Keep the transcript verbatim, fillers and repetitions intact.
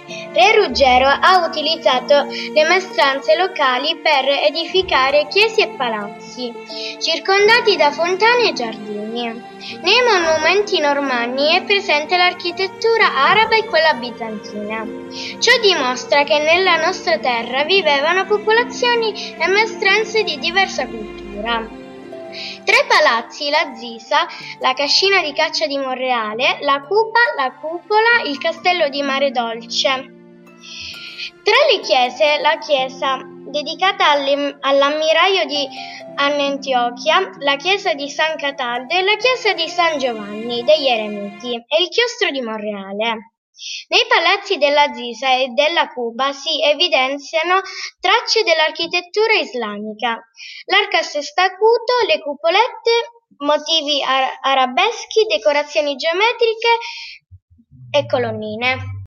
Re Ruggero ha utilizzato le maestranze locali per edificare chiese e palazzi, circondati da fontane e giardini. Nei monumenti normanni è presente l'architettura araba e quella bizantina. Ciò dimostra che nella nostra terra vivevano popolazioni e maestranze di diversa cultura. Tre palazzi, la Zisa, la cascina di caccia di Monreale, la Cupa, la Cupola, il castello di Mare Dolce. Tra le chiese, la chiesa dedicata all'ammiraglio di Antiochia, la chiesa di San Cataldo e la chiesa di San Giovanni degli Eremiti e il chiostro di Monreale. Nei palazzi della Zisa e della Cuba si evidenziano tracce dell'architettura islamica, l'arco a sesto acuto, le cupolette, motivi arabeschi, decorazioni geometriche e colonnine.